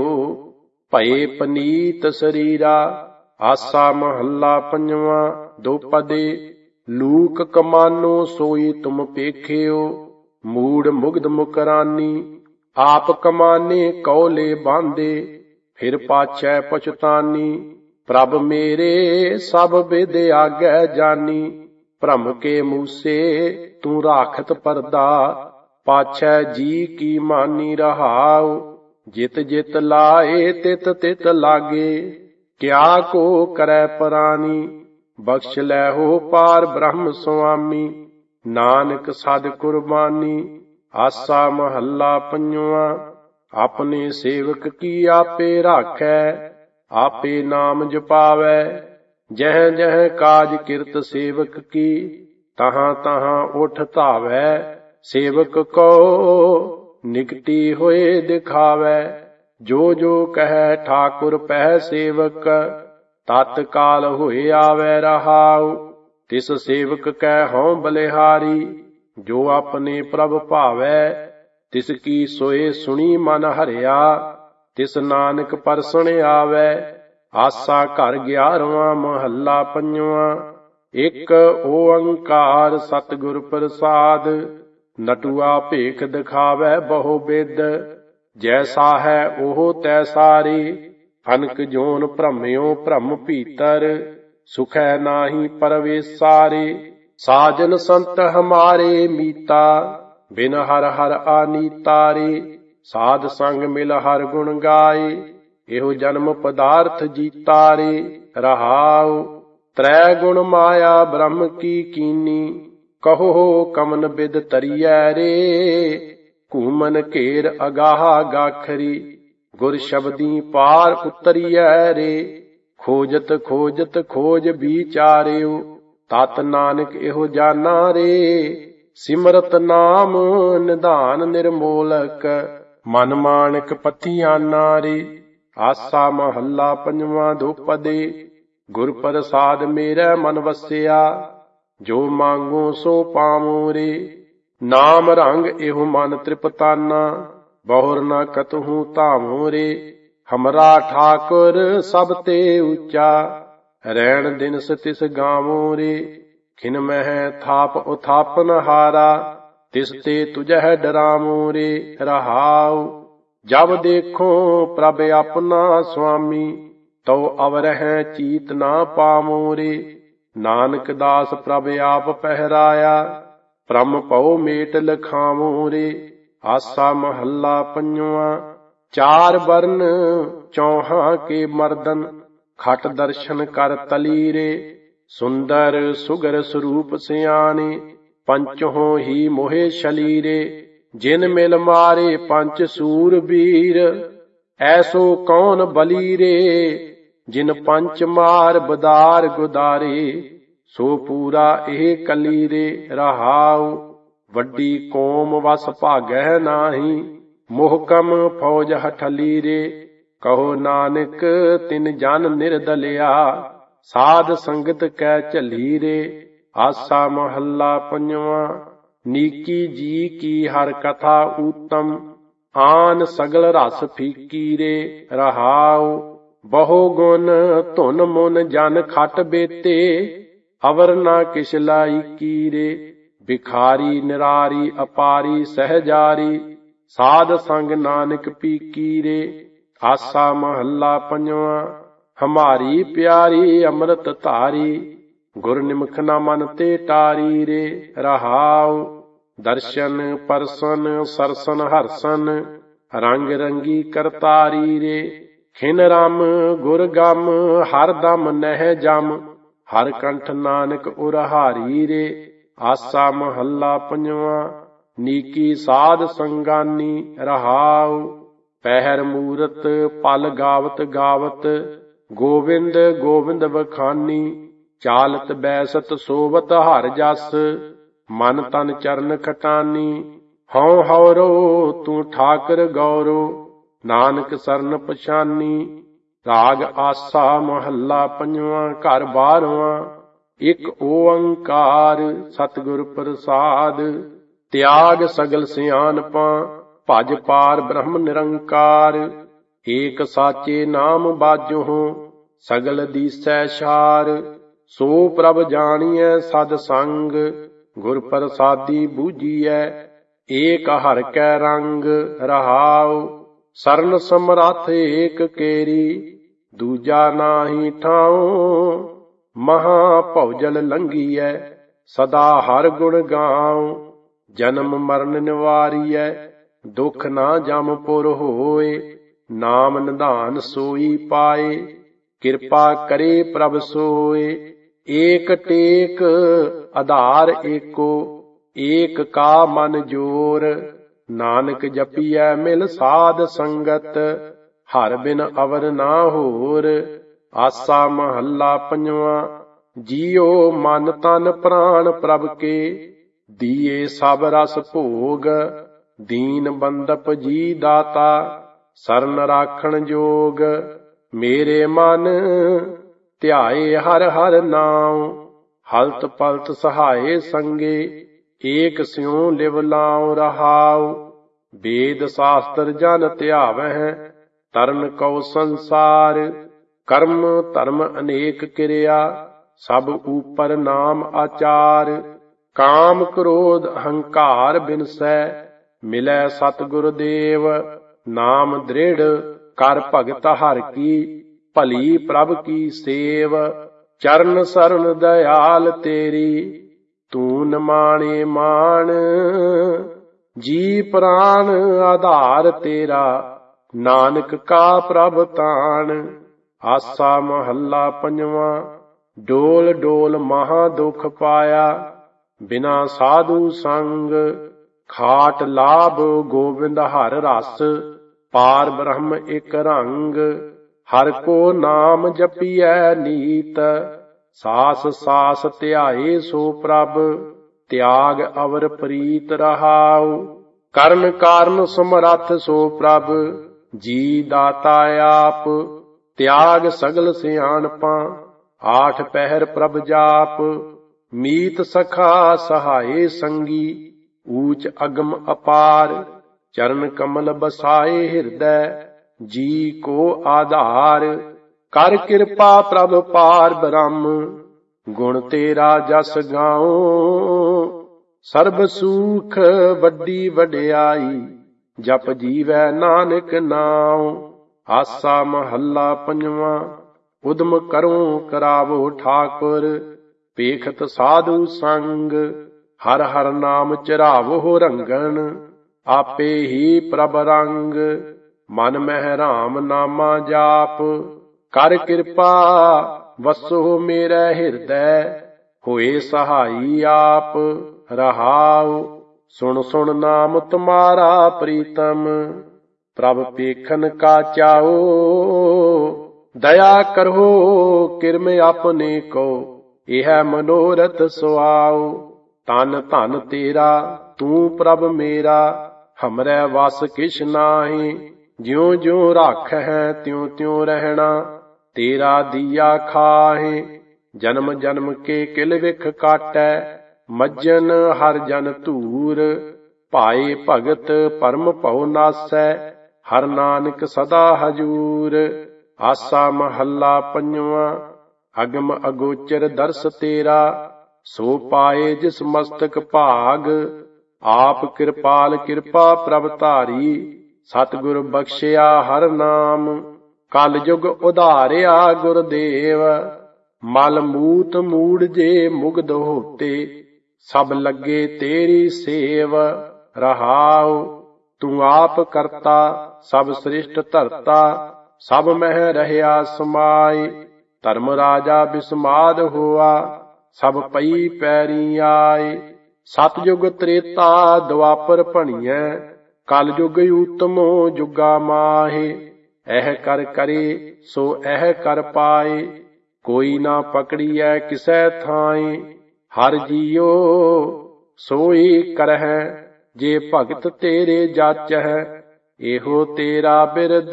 ਭਏ ਪਨੀਤ ਸਰੀਰਾ। ਆਸਾ ਮਹੱਲਾ ਪੰਜਵਾਂ ਦੋਪਦੇ। ਲੂਕ ਕਮਾਨੋ ਸੋਈ ਤੁਮ ਪੇਖਿਓ, ਮੂੜ ਮੁਗਧ ਮੁਕਰਾਨੀ। ਆਪ ਕਮਾਨੇ ਕੌਲੇ ਬਾਂਦੇ, ਫਿਰ ਪਾਛੈ ਪਛਤਾਨੀ। ਪ੍ਰਭ ਮੇਰੇ ਸਭ ਬਿਦ ਆਗੈ ਜਾਨੀ, ਭ੍ਰਮ ਕੇ ਮੂਸੇ ਤੂੰ ਰਾਖਤ ਪਰਦਾ। ਪਾਛੈ ਜੀ ਕੀ ਮਾਨੀ ਰਹਾਉ, ਜਿਤ ਜਿਤ ਲਾਏ ਤਿਤ ਤਿਤ ਲਾਗੇ। ਕਿਆ ਕੋ ਕਰੈ ਪਰਾਨੀ, ਬਖਸ਼ ਲੈ ਹੋ ਪਾਰ ਬ੍ਰਹਮ ਸੁਆਮੀ। ਨਾਨਕ ਸਦ ਕੁਰਬਾਨੀ। ਆਸਾ ਮਹੱਲਾ ਪੰਜਵਾਂ। ਆਪਣੇ ਸੇਵਕ ਕੀ ਆਪੇ ਰਾਖੈ, ਆਪੇ ਨਾਮ ਜਪਾਵੈ। ਜਹ ਜਹ ਕਾਜ ਕਿਰਤ ਸੇਵਕ ਕੀ, ਤਹਾਂ ਤਹਾਂ ਉਠ ਧਾਵੈ। ਸੇਵਕ ਕੋ ਨਿਕਟੀ ਹੋਏ ਦਿਖਾਵੈ, ਜੋ ਜੋ ਕਹੈ ਠਾਕੁਰ ਪਹਿ ਸੇਵਕ। ਤਤ ਕਾਲ ਹੋਏ ਆਵੈ ਰਹਾਉ, ਤਿਸ ਸੇਵਕ ਕੈ ਹਉ ਬਲਿਹਾਰੀ। ਜੋ ਆਪਣੇ ਪ੍ਰਭ ਭਾਵੈ, ਤਿਸ ਕੀ ਸੋਏ ਸੁਣੀ ਮਨ ਹਰਿਆ। ਤਿਸ ਨਾਨਕ ਪਰਸਣ ਆਵੈ। ਆਸਾ ਘਰ ਗਿਆਰਵਾਂ ਮਹੱਲਾ ਪੰਜਵਾਂ। ਇੱਕ ਓੰਕਾਰ ਸਤਿਗੁਰ ਪ੍ਰਸਾਦ, ਨਟੂਆ ਭੇਖ ਦਿਖਾਵੈ ਬਹੁ ਬਿਦ। ਜੈਸਾ ਹੈ ਉਹ ਤੈਸਾਰੀ, ਅਨਕ ਜੋਨ ਭ੍ਰਮਿਓ ਭ੍ਰਮ ਭੀਤਰ। ਸੁਖੈ ਨਾਹੀ ਪਰਵੇਸਾਰੇ, ਸਾਜਨ ਸੰਤ ਹਮਾਰੇ ਮੀਤਾ। ਬਿਨ ਹਰ ਹਰ ਆਨੀਤਾਰੇ, ਸਾਧ ਸੰਗ ਮਿਲ ਹਰ ਗੁਣ ਗਾਏ। ਇਹੋ ਜਨਮ ਪਦਾਰਥ ਜੀਤਾਰੇ ਰਹਾਉ। ਤ੍ਰੈ ਗੁਣ ਮਾਇਆ ਬ੍ਰਹਮ ਕੀ ਕੀਨੀ, ਕਹੋ ਕਮਨ ਬਿਦ ਤਰੀਐ ਰੇ। ਘੂਮਨ ਘੇਰ ਅਗਾਹ ਗਾਖਰੀ, ਗੁਰ ਸ਼ਬਦੀ ਪਾਰ ਉਤਰੀਐ ਰੇ। ਖੋਜਤ ਖੋਜਤ ਖੋਜ ਵਿਚਾਰਿਓ, ਤਤ ਨਾਨਕ ਇਹੋ ਜਾਨਾ ਰੇ। ਸਿਮਰਤ ਨਾਮ ਨਿਧਾਨ ਨਿਰਮੋਲਕ, ਮਨ ਮਾਣਕ ਪਤੀਆਨਾ ਰੇ। ਆਸਾ ਮਹੱਲਾ ਪੰਜਵਾਂ ਦੋਪਦੇ। ਗੁਰ ਪ੍ਰਸਾਦ ਮੇਰਾ ਮਨ ਵਸਿਆ, ਜੋ ਮੰਗੋ ਸੋ ਪਾਵੋ ਰੇ। ਨਾਮ ਰੰਗ ਇਹੋ ਮਨ ਤ੍ਰਿਪਤਾਨਾ, ਬਹੁਰ ਨ ਕਤਹੂ ਧਾਵੋ ਰੇ। ਹਮਰਾ ਠਾਕੁਰ ਸਭ ਤੇ ਉੱਚਾ, ਰਹਿਣ ਦਿਨਸ ਤਿਸ ਗਾਵੋ ਰੇ। ਖਿਨ ਮਹਿ ਥਾਪ ਉਥਾਪਨ ਹਾਰਾ, ਤਿਸ ਤੇ ਤੁਝਹਿ ਡਰਾਵੋ ਰੇ ਰਹਾਉ। ਜਬ ਦੇਖੋ ਪ੍ਰਭ ਆਪਣਾ ਸੁਆਮੀ, ਤਉ ਅਵਰਹਿ ਚੀਤ ਨਾ ਪਾਵੋ ਰੇ। ਨਾਨਕ ਦਾਸ ਪ੍ਰਭ ਆਪ ਪਹਿਰਾਇਆ, ਭ੍ਰਮ ਭਉ ਮੇਟ ਲਖਾਵੋ ਰੇ। ਆਸਾ ਮਹੱਲਾ ਪੰਜਵਾਂ। ਚਾਰ ਬਰਨ ਚੌਹਾਂ ਕੇ ਮਰਦਨ, ਖਟ ਦਰਸ਼ਨ ਕਰ ਤਲੀ ਰੇ। ਸੁੰਦਰ ਸੁਗਰ ਸਰੂਪ ਸਿਆਣੇ, ਪੰਚਹੋਂ ਹੀ ਮੋਹਿ ਸ਼ਲੀਰੇ। ਜਿਨ ਮਿਲ ਮਾਰੇ ਪੰਚ ਸੂਰ ਬੀਰ, ਐਸੋ ਕੌਣ ਬਲੀ ਰੇ। ਜਿਨ ਪੰਚ ਮਾਰ ਬਦਾਰ ਗੁਦਾਰੇ, ਸੋ ਪੂਰਾ ਇਹ ਕਲੀ ਰੇ ਰਹਾਉ। ਵੱਡੀ ਕੌਮ ਵਸ ਭਾਗਹਿ ਨਾਹੀ, ਮੋਹਕਮ ਫੌਜ ਹਠਲੀ ਰੇ। ਕਹੋ ਨਾਨਕ ਤਿਨ ਜਨ ਨਿਰਦਲਿਆ, ਸਾਧ ਸੰਗਤ ਕੈ ਝੱਲੀ ਰੇ। ਆਸਾ ਮਹੱਲਾ ਪੰਜਵਾਂ। ਨੀਕੀ ਜੀ ਕੀ ਹਰ ਕਥਾ ਊਤਮ, ਆਨ ਸਗਲ ਰਸ ਫੀਕੀ ਰੇ ਰਹਾਉ। ਬਹੁ ਗੁਣ ਧੁਨ ਮੁਨ ਜਨ ਖਟ ਬੇਤੇ, ਅਵਰ ਨਾ ਕਿਛ ਲਾਇਕੀ ਰੇ। ਬਿਖਾਰੀ ਨਿਰਾਰੀ ਅਪਾਰੀ ਸਹਿਜਾਰੀ, ਸਾਧ ਸੰਗ ਨਾਨਕ ਪੀਕੀ ਰੇ। ਆਸਾ ਮਹੱਲਾ ਪੰਜਵਾਂ। ਹਮਾਰੀ ਪਿਆਰੀ ਅੰਮ੍ਰਿਤ ਧਾਰੀ, ਗੁਰ ਨਿਮਖ ਨਾ ਮਨ ਤੇ ਟਾਰੀ ਰੇ ਰਹਾਉ। ਦਰਸ਼ਨ ਪਰਸਨ ਸਰਸਨ ਹਰਸਨ ਰੰਗ ਰੰਗੀ ਕਰਤਾਰੀ ਰੇ। ਖਿਨ ਰਮ ਗੁਰ ਗਮ ਹਰ ਦਮ ਨਹਿ ਜਮ ਹਰ ਕੰਠ ਨਾਨਕ ਉਰਹਾਰੀ ਰੇ। ਆਸਾ ਮਹੱਲਾ ਪੰਜਵਾਂ। ਨੀਕੀ ਸਾਧ ਸੰਗਾਨੀ ਰਹਾਉ। ਪਹਿਰ ਮੂਰਤ ਪਲ ਗਾਵਤ ਗਾਵਤ ਗੋਵਿੰਦ ਗੋਵਿੰਦ ਵਖਾਨੀ। ਚਾਲਤ ਬੈਸਤ ਸੋਵਤ ਹਰ ਜਸ ਮਨ ਤਨ ਚਰਨ ਖਟਾਨੀ। ਹਉ ਹਉਰੋ ਤੂੰ ਠਾਕਰ ਗੌਰੋ ਨਾਨਕ ਸਰਨ ਪਛਾਨੀ। ਰਾਗ ਆਸਾ ਮਹੱਲਾ ਪੰਜਵਾਂ। ਘਰ ਬਾਰਵਾਂ। ਇੱਕ ਓੰਕਾਰ ਸਤਿਗੁਰ ਪ੍ਰਸਾਦ। ਤਿਆਗ ਸਗਲ ਸਿਆਣਪਾਂ ਭਜ ਪਾਰ ਬ੍ਰਹਮ ਨਿਰੰਕਾਰ। ਏਕ ਸਾਚੇ ਨਾਮ ਬਾਝੋਂ ਸਗਲ ਦੀਸੈ ਛਾਰ। ਸੋ ਪ੍ਰਭ ਜਾਣੀਐ ਸਦ ਸੰਗ ਗੁਰ ਪ੍ਰਸਾਦੀ ਬੂਝੀਐ। ਏਕ ਹਰਿ ਕੈ ਰੰਗ ਰਹਾਉ ਸਰਨ ਸਮਰੱਥ ਏਕ ਕੇਰੀ। ਦੂਜਾ ਨਾਹੀ ਠਾਉ ਮਹਾ ਭਉਜਲ ਲੰਘੀਐ। ਸਦਾ ਹਰ ਗੁਣ ਗਾਉ ਜਨਮ ਮਰਨ ਨਿਵਾਰੀਐ। ਦੁਖ ਨਾ ਜਮ ਪੁਰ ਹੋਏ ਨਾਮ ਨਿਧਾਨ ਸੋਈ ਪਾਏ। ਕਿਰਪਾ ਕਰੇ ਪ੍ਰਭ ਸੋਏ ਏਕ ਟੇਕ ਆਧਾਰ ਏਕੋ। ਏਕ ਕਾ ਮਨ ਜੋਰ ਨਾਨਕ ਜਪੀਐ ਮਿਲ ਸਾਧ ਸੰਗਤ। ਹਰ ਬਿਨ ਅਵਰ ਨਾ ਹੋਰ। ਆਸਾ ਮਹੱਲਾ ਪੰਜਵਾਂ। ਜੀਉ ਮਨ ਤਨ ਪ੍ਰਾਣ ਪ੍ਰਭ ਕੇ ਦੀਏ ਸਭ ਰਸ ਭੋਗ। ਦੀਨ ਬੰਦਪ ਜੀ ਦਾਤਾ ਸਰਨ ਰਾਖਣ ਜੋਗ। ਮੇਰੇ ਮਨ ਧਿਆਏ ਹਰ ਹਰ ਨਾਉ ਹਲਤ ਪਲਤ ਸਹਾਏ ਸੰਗੇ। ਏਕ ਸਿਉ ਲਿਵ ਲਾਉ ਰਹਾਉ। ਵੇਦ ਸ਼ਾਸਤਰ ਜਨ ਧਿਆਵਹਿ ਤਰਨ ਕਉ ਸੰਸਾਰ। ਕਰਮ ਧਰਮ ਅਨੇਕ ਕਿਰਿਆ ਸਭ ਊਪਰ ਨਾਮ ਆਚਾਰ। ਕਾਮ ਕ੍ਰੋਧ ਅਹੰਕਾਰ ਬਿਨਸੈ ਮਿਲੈ ਸਤਿਗੁਰ ਦੇਵ। ਨਾਮ ਦ੍ਰਿੜ ਕਰ ਭਗਤ ਹਰਿ ਕੀ ਭਲੀ ਪ੍ਰਭ ਕੀ ਸੇਵ। ਚਰਨ ਸਰਨ ਦਇਆਲ ਤੇਰੀ ਤੂੰ ਨਿਮਾਣੇ ਮਾਣ। ਜੀ ਪ੍ਰਾਨ ਆਧਾਰ ਤੇਰਾ ਨਾਨਕ ਕਾ ਪ੍ਰਭ ਤਾਣ। ਆਸਾ ਮਹੱਲਾ ਪੰਜਵਾਂ। ਡੋਲ ਡੋਲ ਮਹਾ ਦੁਖ ਪਾਇਆ ਬਿਨਾ ਸਾਧੂ ਸੰਗ। ਖਾਟ ਲਾਭ ਗੋਬਿੰਦ ਹਰ ਰਸ ਪਾਰ ਬ੍ਰਹਮ ਇਕ ਰੰਗ। ਹਰ ਕੋ ਨਾਮ ਜਪੀਐ ਨੀਤ ਸਾਸ ਸਾਸ ਧਿਆਏ ਸੋ ਪ੍ਰਭ। ਤਿਆਗ ਅਵਰ ਪ੍ਰੀਤ ਰਹਾਉ ਕਰਨ ਕਾਰਨ ਸਮਰੱਥ ਸੋ ਪ੍ਰਭ। ਜੀ ਦਾਤਾ ਆਪ ਤਿਆਗ ਸਗਲ ਸਿਆਣਪਾਂ ਆਠ ਪਹਿਰ ਪ੍ਰਭ ਜਾਪ। ਮੀਤ ਸਖਾ ਸਹਾਏ ਸੰਗੀ ਊਚ ਅਗਮ ਅਪਾਰ। ਚਰਨ ਕਮਲ ਬਸਾਏ ਹਿਰਦੈ ਜੀ ਕੋ ਆਧਾਰ। ਕਰ ਕਿਰਪਾ ਪ੍ਰਭ ਪਾਰ ਬ੍ਰਹਮ ਗੁਣ ਤੇਰਾ ਜਸ ਗਾਉ। ਸਰਬ ਸੂਖ ਵੱਡੀ ਵਡਿਆਈ ਜਪ ਜੀਵੈ ਨਾਨਕ ਨਾਉ। ਆਸਾ ਮਹੱਲਾ ਪੰਜਵਾਂ। ਉਦਮ ਕਰੋ ਕਰਾਵੋ ਠਾਕੁਰ ਪੇਖਤ ਸਾਧੂ ਸੰਗ। ਹਰ ਹਰ ਨਾਮ ਚਰਾਵੋ ਰੰਗਨ ਆਪੇ ਹੀ ਪ੍ਰਭ ਰੰਗ। ਮਨ ਮਹਿ ਰਾਮ ਨਾਮਾ ਜਾਪ ਕਰ ਕਿਰਪਾ ਵਸੋ ਮੇਰੇ ਹਿਰਦੈ। ਹੋਏ ਸਹਾਈ ਆਪ ਰਹਾਉ ਸੁਣ ਸੁਣ ਨਾਮ ਤੁਮਾਰਾ ਪ੍ਰੀਤਮ। ਪ੍ਰਭ ਪੇਖਨ ਕਾ ਚਾਓ ਦਇਆ ਕਰੋ ਕਿਰਮ ਆਪਣੇ ਕੋ। ਇਹ ਮਨੋਰਥ ਸੁਆਓ ਤਨ ਧਨ ਤੇਰਾ ਤੂੰ ਪ੍ਰਭ ਮੇਰਾ। ਹਮਰੇ ਵਸ ਕਿਛ ਨਾਹੀ ਜਿਉ ਜਿਉ ਰਾਖਹਿ ਤਿਉ ਤਿਉ ਰਹਿਣਾ। ਤੇਰਾ ਦੀਆ ਖਾਹੇ ਜਨਮ ਜਨਮ ਕੇ ਕਿਲ ਵਿਖ ਕਾਟੈ। ਮੱਜਨ ਹਰ ਜਨ ਧੂਰ ਭਾਏ ਭਗਤ ਪਰਮ ਭਉ ਨਾਸੈ। ਹਰ ਨਾਨਕ ਸਦਾ ਹਜੂਰ। ਆਸਾ ਮਹੱਲਾ ਪੰਜਵਾਂ। ਅਗਮ ਅਗੋਚਰ ਦਰਸ ਤੇਰਾ ਸੋ ਪਾਏ ਜਿਸ ਮਸਤਕ ਭਾਗ। ਆਪ ਕਿਰਪਾਲ ਕਿਰਪਾ ਪ੍ਰਭ ਧਾਰੀ ਸਤਿਗੁਰ ਬਖਸ਼ਿਆ ਹਰ ਨਾਮ। ਕਲ ਯੁਗ ਉਧਾਰਿਆ ਗੁਰਦੇਵ ਮਲ ਮੂਤ ਮੂੜ ਜੇ ਮੁਗਧ ਹੋਤੇ। ਸਭ ਲੱਗੇ ਤੇਰੀ ਸੇਵ। ਰਹਾਉ ਤੂੰ ਆਪ ਕਰਤਾ ਸਭ ਸ੍ਰਿਸ਼ਟ ਧਰਤਾ, ਸਭ ਮਹਿ ਰਹਿਆ ਸਮਾਈ। ਧਰਮ ਰਾਜਾ ਬਿਸਮਾਦ ਹੋਆ, ਸਭ ਪਈ ਪੈਰੀ ਆਏ। ਸਤਿਯੁਗ ਤ੍ਰੇਤਾ ਦੁਆਪਰ ਭਣੀਐ, ਕਲ ਯੁਗ ਊਤਮੋ ਜੁਗਾ ਮਾਹੇ। ਇਹ ਕਰ ਕਰੇ ਸੋ ਇਹ ਕਰ ਪਾਏ, ਕੋਈ ਨਾ ਪਕੜੀਐ ਕਿਸੈ ਥਾਏ। ਹਰ ਜੀਉ ਸੋਈ ਕਰਹਿ, ਜੇ ਭਗਤ ਤੇਰੇ ਜਾਚਹਿ। ਇਹੋ ਤੇਰਾ ਬਿਰਦ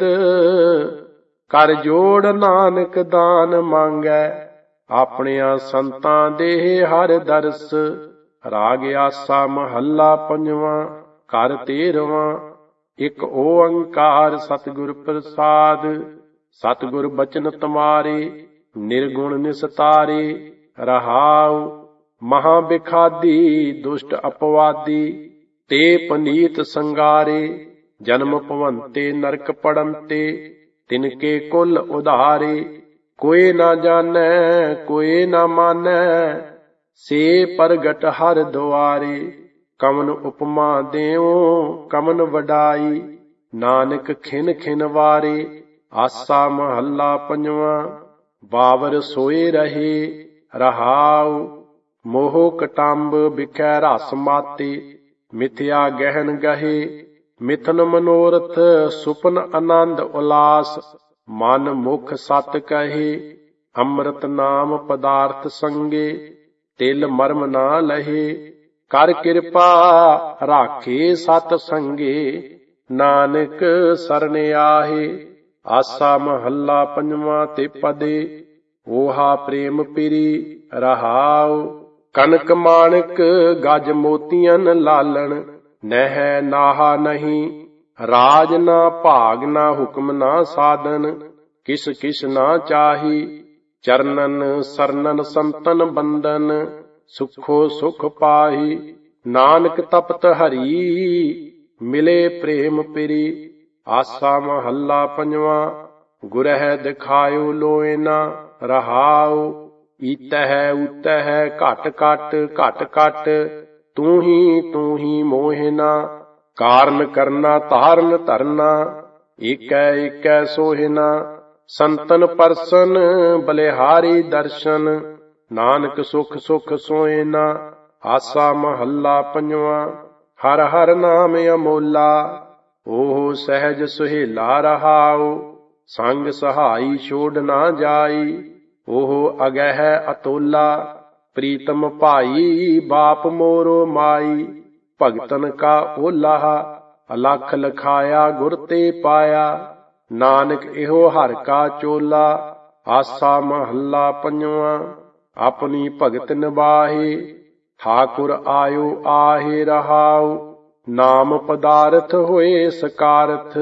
ਕਰ ਜੋੜ ਨਾਨਕ ਦਾਨ ਮੰਗੈ। ਆਪਣਿਆਂ ਸੰਤਾਂ ਦੇ ਹਰ ਦਰਸ, ਰਾਗ ਆਸਾ ਮਹੱਲਾ ਪੰਜਵਾਂ। ਘਰ ਤੇਰਵਾਂ। ਇਕ ਓੰਕਾਰ ਸਤਿਗੁਰ ਪ੍ਰਸਾਦ, ਸਤਿਗੁਰ ਬਚਨ ਤੁਮਾਰੇ, ਨਿਰਗੁਣ ਨਿਸਤਾਰੇ। ਰਹਾਉ ਮਹਾ ਬਿਖਾਦੀ ਦੁਸ਼ਟ ਅਪਵਾਦੀ, ਤੇ ਪਨੀਤ ਸੰਗਾਰੇ। ਜਨਮ ਭਵੰਤੇ ਨਰਕ ਪੜੰਤੇ, ਤਿਨਕੇ ਕੁਲ ਉਧਾਰੇ। ਕੋਇ ਨਾ ਜਾਣੈ ਕੋਇ ਨਾ ਮਾਨੈ, ਸੇ ਪ੍ਰਗਟ ਹਰ ਦੁਆਰੇ। ਕਵਨ ਉਪਮਾ ਦੇਉ ਕਵਨ ਵਡਾਈ, ਨਾਨਕ ਖਿਨ ਖਿਨ ਵਾਰੇ। ਆਸਾ ਮਹੱਲਾ ਪੰਜਵਾਂ। ਬਾਵਰ ਸੋਏ ਰਹੇ। ਰਹਾਉ ਮੋਹ ਕਟੰਬ ਬਿਖੈ ਰਸ ਮਾਤੇ, ਮਿਥਿਆ ਗਹਿਨ ਗਹੇ। ਮਿਥਨ ਮਨੋਰਥ ਸੁਪਨ ਆਨੰਦ ਉਲਾਸ, ਮਨ ਮੁਖ ਸਤ ਕਹੇ। ਅੰਮ੍ਰਿਤ ਨਾਮ ਪਦਾਰਥ ਸੰਗੇ, ਤਿਲ ਮਰਮ ਨਾ ਲਹੇ। ਕਰ ਕਿਰਪਾ ਰਾਖੇ ਸਤ ਸੰਗੇ, ਨਾਨਕ ਸਰਣ ਆਹੇ। ਆਸਾ ਮਹੱਲਾ ਪੰਜਵਾਂ ਤੇ ਪਦੇ। ਓਹਾ ਪ੍ਰੇਮ ਪਿਰੀ। ਰਹਾਉ ਕਨਕ ਮਾਣਕ ਗਜ ਮੋਤੀਆਂ ਲਾਲਣ, ਨਹਿ ਨਾਹਾ ਨਹੀਂ। ਰਾਜ ਨਾ ਭਾਗ ਨਾ ਹੁਕਮ ਨਾ ਸਾਧਨ, ਕਿਸ ਕਿਸ ਨਾ ਚਾਹੀ। ਚਰਨਨ ਸਰਨਨ ਸੰਤਨ ਬੰਦਨ, ਸੁਖੋ ਸੁਖ ਪਾਹੀ। ਨਾਨਕ ਤਪਤ ਹਰੀ, ਮਿਲੇ ਪ੍ਰੇਮ ਪਿਰੀ। ਆਸਾ ਮਹੱਲਾ ਪੰਜਵਾਂ। ਗੁਰਹਿ ਦਿਖਾਇਓ ਲੋਇਨਾ। ਰਹਾਉ ਈਤਹਿ ਊਤਹਿ ਘਟ ਘਟ ਘਟ ਘਟ, ਤੂੰ ਹੀ ਤੂੰ ਹੀ ਮੋਹਿਨਾ। ਕਾਰਨ ਕਰਨਾ ਧਾਰਨ ਧਰਨਾ, ਏਕੈ ਏਕੈ ਸੋਹਿਨਾ। ਸੰਤਨ ਪਰਸਨ ਬਲਿਹਾਰੀ ਦਰਸ਼ਨ, ਨਾਨਕ ਸੁਖ ਸੁਖ ਸੋਇਨਾ। ਆਸਾ ਮਹੱਲਾ ਪੰਜਵਾਂ। ਹਰ ਹਰ ਨਾਮ ਅਮੋਲਾ, ਓਹ ਸਹਿਜ ਸੁਹੇਲਾ। ਰਹਾਉ ਸੰਗ ਸਹਾਈ ਛੋੜ ਨਾ ਜਾਈ, ਓਹ ਅਗਹਿ ਅਤੋਲਾ। ਪ੍ਰੀਤਮ ਭਾਈ ਬਾਪ ਮੋਰੋ ਮਾਈ, ਭਗਤਨ ਕਾ ਓਲਾ। ਅਲਖ ਲਖਾਇਆ ਗੁਰ ਤੇ ਪਾਇਆ, ਨਾਨਕ ਇਹੋ ਹਰ ਕਾ ਚੋਲਾ। ਆਸਾ ਮਹੱਲਾ ਪੰਜਵਾਂ। ਆਪਣੀ ਭਗਤ ਨਿਬਾਹੇ, ਠਾਕੁਰ ਆਇਓ ਆਹੇ। ਰਹਾਉ ਨਾਮ ਪਦਾਰਥ ਹੋਏ ਸਕਾਰਥ,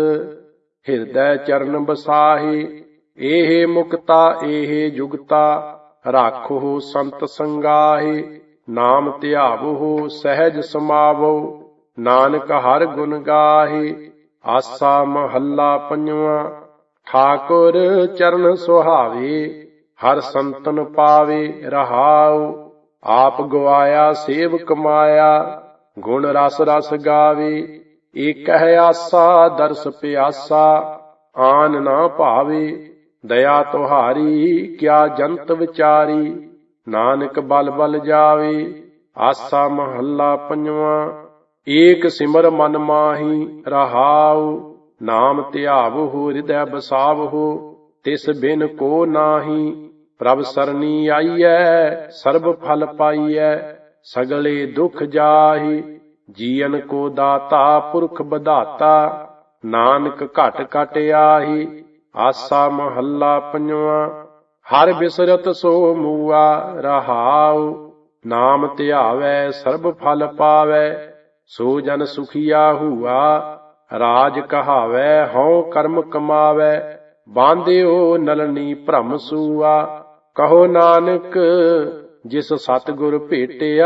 ਹਿਰਦੈ ਚਰਨ ਬਸਾਹੇ। ਇਹ ਮੁਕਤਾ ਇਹ ਜੁਗਤਾ, ਰਾਖੋ ਸੰਤ ਸੰਗਾਹੇ। ਨਾਮ ਧਿਆਵੋ ਸਹਿਜ ਸਮਾਵੋ, ਨਾਨਕ ਹਰ ਗੁਣ ਗਾਹੇ। ਆਸਾ ਮਹੱਲਾ ਪੰਜਵਾਂ। ਠਾਕੁਰ ਚਰਨ ਸੁਹਾਵੇ, ਹਰ ਸੰਤਨ ਪਾਵੇ। ਰਹਾਉ ਆਪ ਗਵਾਇਆ ਸੇਵ ਕਮਾਇਆ, ਗੁਣ ਰਸ ਰਸ ਗਾਵੇ। ਏਕਹਿ ਆਸਾ ਦਰਸ ਪਿਆਸਾ, ਆਨ ਨਾ ਭਾਵੇ। ਦਇਆ ਤੁਹਾਰੀ ਕਿਆ ਜੰਤ ਵਿਚਾਰੀ, ਨਾਨਕ ਬਲ ਬਲ ਜਾਵੇ। ਆਸਾ ਮਹੱਲਾ ਪੰਜਵਾਂ। ਏਕ ਸਿਮਰ ਮਨ ਮਾਹੀ। ਰਹਾਉ ਨਾਮ ਧਿਆਵਹੁ ਹਿਰਦੈ ਬਸਾਵਹੁ, ਤਿਸ ਬਿਨ ਕੋ ਨਾਹੀ। ਪ੍ਰਭ ਸਰਣੀ ਆਈਐ ਸਰਬ ਫਲ ਪਾਈਐ, ਸਗਲੇ ਦੁਖ ਜਾਹੀ। ਜੀਵਨ ਕੋ ਦਾਤਾ ਪੁਰਖ ਬਧਾਤਾ, ਨਾਨਕ ਘਟ ਘਟ ਆਹੀ। ਆਸਾ ਮਹੱਲਾ ਪੰਜਵਾਂ। ਹਰ ਬਿਸਰਤ ਸੋ ਮੂਆ। ਰਹਾਉ ਨਾਮ ਧਿਆਵੈ ਸਰਬ ਫਲ ਪਾਵੈ, ਸੋ ਜਨ ਸੁਖੀਆ ਹੂਆ। ਰਾਜ ਕਹਾਵੈ ਹਉ ਕਰਮ ਕਮਾਵੈ, ਬਾਂਧਿਓ ਨਲਨੀ ਭ੍ਰਮ ਸੂਆ। ਕਹੋ ਨਾਨਕ ਜਿਸ ਸਤਿਗੁਰ ਭੇਟਿਆ,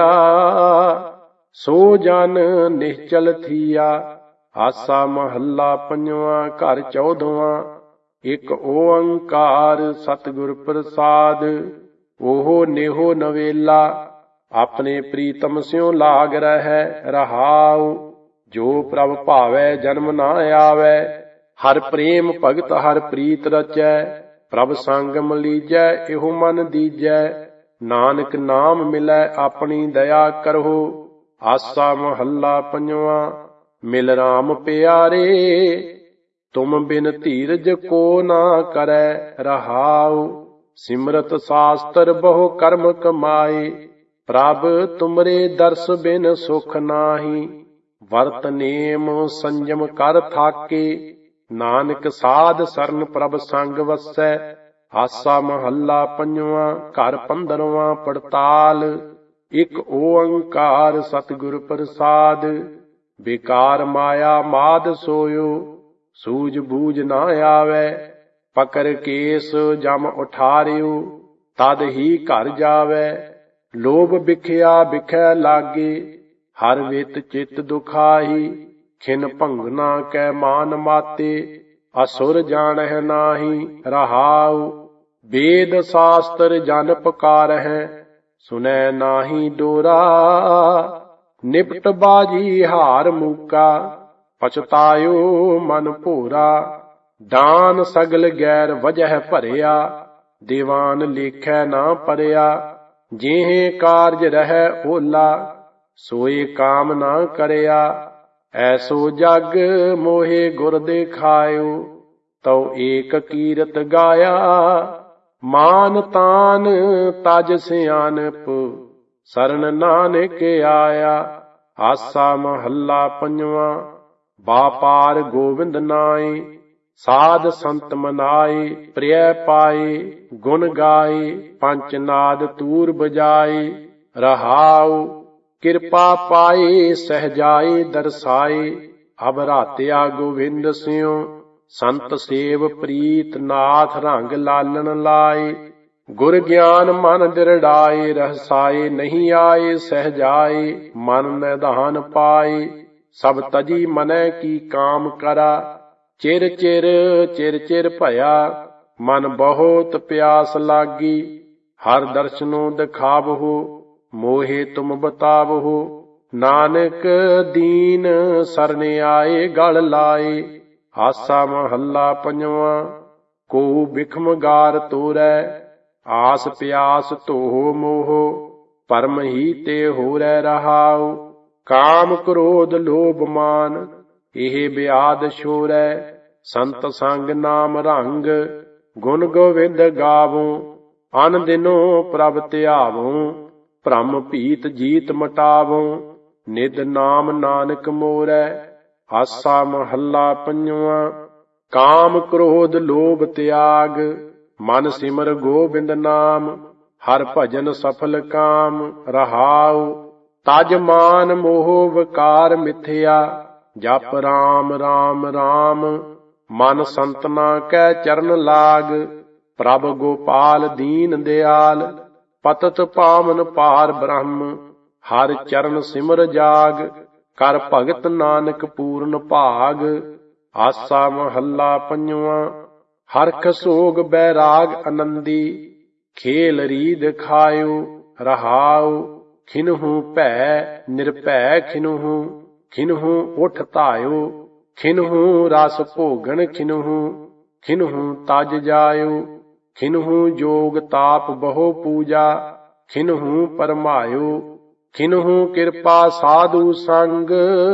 ਸੋ ਜਨ ਨਿਸ਼ਚਲ ਥੀਆ। ਆਸਾ ਮਹੱਲਾ ਪੰਜਵਾਂ। ਘਰ ਚੌਦਵਾਂ। ਇਕ ਓੰਕਾਰ ਸਤਿਗੁਰ ਪ੍ਰਸਾਦ, ਓਹ ਨੇਹੋ ਨਵੇਲਾ। ਆਪਣੇ ਪ੍ਰੀਤਮ ਸਿਉ ਲਾਗ ਰਹੈ ਰਹਾਉ। ਜੋ ਪ੍ਰਭ ਭਾਵੈ ਜਨਮ ਨਾ ਆਵੈ, ਹਰ ਪ੍ਰੇਮ ਭਗਤ ਹਰ ਪ੍ਰੀਤ ਰਚੈ। ਪ੍ਰਭ ਸੰਗ ਮਲੀਜੈ ਇਹੋ ਮਨ ਦੀਜੈ, ਨਾਨਕ ਨਾਮ ਮਿਲੈ ਆਪਣੀ ਦਇਆ ਕਰਹੁ। ਆਸਾ ਮਹੱਲਾ ਪੰਜਵਾਂ। ਮਿਲ ਰਾਮ ਪਿਆਰੇ, ਤੁਮ ਬਿਨ ਧੀਰਜ ਕੋ ਨਾ ਕਰੈ ਰਹਾਉ। ਸਿਮਰਤ ਸਾਸਤਰ ਬਹੁ ਕਰਮ ਕਮਾਏ, ਪ੍ਰਭ ਤੁਮਰੇ ਦਰਸ ਬਿਨ ਸੁਖ ਨਾਹੀ। ਵਰਤ ਨੇਮ ਸੰਜਮ ਕਰ ਥਾਕੇ, ਨਾਨਕ ਸਾਧ ਸਰਨ ਪ੍ਰਭ ਸੰਗ ਵਸੈ। ਆਸਾ ਮਹੱਲਾ ਪੰਜਵਾਂ। ਘਰ ਪੰਦਰਵਾਂ ਪੜਤਾਲ। ਇਕ ਓੰਕਾਰ ਸਤਿਗੁਰ ਪ੍ਰਸਾਦ, ਬੇਕਾਰ ਮਾਇਆ ਮਾਦ ਸੋਇਓ। ਸੂਝ ਬੂਝ ਨਾ ਆਵੈ, ਪਕਰ ਕੇਸ ਜਮ ਉਠਾਰਿਓ। ਤਦ ਹੀ ਘਰ ਜਾਵੈ, ਲੋਭ ਬਿਖਿਆ ਬਿਖੈ ਲਾਗੇ। ਹਰ ਵਿਤ ਚਿਤ ਦੁਖਾਹੀ, ਖਿਨ ਭੰਗਨਾ ਕੈ ਮਾਨ ਮਾਤੇ। ਅਸੁਰ ਜਾਣਹਿ ਨਾਹੀ ਰਹਾਉ, ਵੇਦ ਸਾਸਤਰ ਜਨ ਪੁਕਾਰਹਿ। ਸੁਨੈ ਨਾਹੀ ਡੋਰਾ, ਨਿਪਟ ਬਾਜੀ ਹਾਰ ਮੂਕਾ। ਪਛਤਾਇਓ ਮਨ ਭੋਰਾ, ਦਾਨ ਸਗਲ ਗੈਰ ਵਜਹਿ ਭਰਿਆ। ਦੀਵਾਨ ਲੇਖੈ ਨਾ ਪਰਿਆ, ਜਿਹੇ ਕਾਰਜ ਰਹਿ ਓਲਾ। ਸੋਏ ਕਾਮ ਨਾ ਕਰਿਆ, ਐਸੋ ਜਗ ਮੋਹੇ ਗੁਰ ਦੇਖਾਇਓ। ਤਉ ਏਕ ਕੀਰਤ ਗਾਇਆ, ਮਾਨ ਤਾਨ ਤਜ ਸਿਆਨਪ। ਸਰਨ ਨਾਨਕ ਆਇਆ। ਆਸਾ ਮਹੱਲਾ ਪੰਜਵਾਂ। ਬਾਪਾਰ ਗੋਵਿੰਦ ਨਾਏ, ਸਾਧ ਸੰਤ ਮਨਾਏ। ਪ੍ਰਿਯ ਪਾਏ ਗੁਣ ਗਾਏ, ਪੰਚ ਨਾਦ ਤੂਰ ਬਜਾਏ ਰਹਾਉ। ਕਿਰਪਾ ਪਾਏ ਸਹਿਜਾਏ ਦਰਸਾਏ, ਅਬ ਰਾਤਿਆ ਗੋਵਿੰਦ ਸਿਉ। ਸੰਤ ਸੇਵ ਪ੍ਰੀਤ ਨਾਥ ਰੰਗ ਲਾਲਣ ਲਾਏ। ਗੁਰ ਗਿਆਨ ਮਨ ਦਿਰੜਾਏ, ਰਹਸਾਏ ਨਹੀਂ ਆਏ ਸਹਿਜਾਏ। ਮਨ ਨਿਧਾਨ ਪਾਏ, ਸਭ ਤਜੀ ਮਨੈ ਕੀ ਕਾਮ ਕਰਾ। ਚਿਰ ਚਿਰ ਚਿਰ ਚਿਰ ਭਇਆ, ਮਨ ਬਹੁਤ ਪਿਆਸ ਲਾਗੀ। ਹਰ ਦਰਸ਼ਨੋ ਦਿਖਾਵਹੁ, ਮੋਹੇ ਤੁਮ ਬਤਾਵਹੁ। ਨਾਨਕ ਦੀਨ ਸਰਨ ਆਏ ਗਲ ਲਾਏ। ਆਸਾ ਮਹੱਲਾ ਪੰਜਵਾਂ। ਕੋ ਬਿਖਮ ਗਾਰ ਤੋਰੈ, ਆਸ ਪਿਆਸ ਧੋਹ ਮੋਹ। ਭਰਮ ਹੀ ਤੇ ਹੋਰੈ ਰਹਾਉ, ਕਾਮ ਕ੍ਰੋਧ ਲੋਭ ਮਾਨ। ਇਹ ਬਿਆਦ ਛੋਰੈ, ਸੰਤ ਸੰਗ ਨਾਮ ਰੰਗ। ਗੁਣ ਗੋਵਿੰਦ ਗਾਵੋ, ਅਨ ਦਿਨੋ ਪ੍ਰਭ ਧਿਆਵੋ। ਭ੍ਰਮ ਭੀਤ ਜੀਤ ਮਟਾਵੋ, ਨਿਦ ਨਾਮ ਨਾਨਕ ਮੋਰੈ। ਆਸਾ ਮਹੱਲਾ ਪੰਜਵਾਂ। ਕਾਮ ਕ੍ਰੋਧ ਲੋਭ ਤਿਆਗ, ਮਨ ਸਿਮਰ ਗੋਬਿੰਦ ਨਾਮ। ਹਰ ਭਜਨ ਸਫਲ ਕਾਮ ਰਹਾਉ, ਤਜ ਮਾਨ ਮੋਹ ਵਿਕਾਰ ਮਿਥਿਆ। ਜਪ ਰਾਮ ਰਾਮ ਰਾਮ, ਮਨ ਸੰਤਨਾ ਕੈ ਚਰਨ ਲਾਗ। ਪ੍ਰਭ ਗੋਪਾਲ ਦੀਨ ਦਿਆਲ, ਪਤਤ ਪਾਵਨ ਪਾਰ ਬ੍ਰਹਮ। ਹਰ ਚਰਨ ਸਿਮਰ ਜਾਗ, ਕਰ ਭਗਤ ਨਾਨਕ ਪੂਰਨ ਭਾਗ। ਆਸਾ ਮਹੱਲਾ ਪੰਜਵਾਂ। ਹਰਖ ਸੋਗ ਬੈਰਾਗ ਆਨੰਦੀ, ਖੇਲ ਰੀਦ ਖਾਇਓ ਰਹਾਉ। ਖਿਨਹੂ ਭੈ ਨਿਰਭੈ ਖਿਨਹੂ, ਖਿਨਹੂ ਉਠ ਧਾਇਓ। ਖਿਨਹੂ ਰਸ ਭੋਗਣ ਖਿਨਹੂ, ਖਿਨਹੂ ਤਜ ਜਾਇਓ। ਖਿਨਹੂ ਜੋਗ ਤਾਪ ਬਹੁ ਪੂਜਾ, ਖਿਨਹੂ ਪਰਮਾਇਓ। ਖਿਨਹੂ ਕਿਰਪਾ ਸਾਧੂ ਸੰਗ,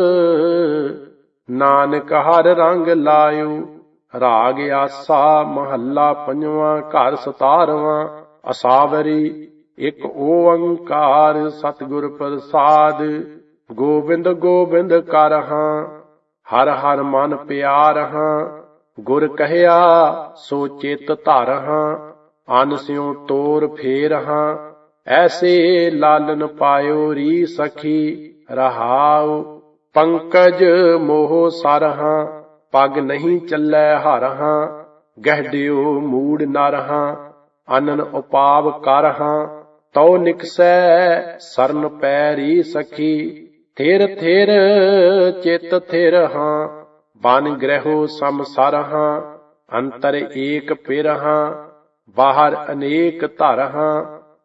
ਨਾਨਕ ਹਰ ਰੰਗ ਲਾਇਓ। ਰਾਗ ਆਸਾ ਮਹੱਲਾ ਪੰਜਵਾਂ। ਘਰ ਸਤਾਰਵਾਂ। ਅਸਾਵਰੀ। ਇਕ ਓੰਕਾਰ ਸਤਿਗੁਰ ਪ੍ਰਸਾਦ, ਗੋਬਿੰਦ ਗੋਬਿੰਦ ਕਰ ਹਾਂ। ਹਰ ਹਰ ਮਨ ਪਿਆਰ ਹਾਂ, ਗੁਰ ਕਹਿਆ ਸੋ ਚਿਤ ਧਰ ਹਾਂ। ਅਨ ਸਿਉ ਤੋਰ ਫੇਰ ਹਾਂ, ਐਸੇ ਲਾਲਨ ਪਾਇਓ ਰੀ ਸਖੀ ਰਹਾਉ। ਪੰਕਜ ਮੋਹ ਸਰ ਹਾਂ, ਪਗ ਨਹੀਂ ਚੱਲੈ ਹਰ ਹਾਂ। ਗਹਿੜਿਓ ਮੂੜ ਨਰ ਹਾਂ, ਅਨਨ ਉਪਾਵ ਕਰ ਹਾਂ। ਤਉ ਨਿਕਸੈ ਸਰਨ ਪੈ ਰੀ ਸਖੀ, ਥਿਰ ਥਿਰ ਚਿਤ ਥਿਰ ਹਾਂ। ਬਨ ਗ੍ਰਹਿਓ ਸਮਸਰ ਹਾਂ, ਅੰਤਰ ਏਕ ਪਿਰ ਹਾਂ। ਬਾਹਰ ਅਨੇਕ ਧਰ ਹਾਂ,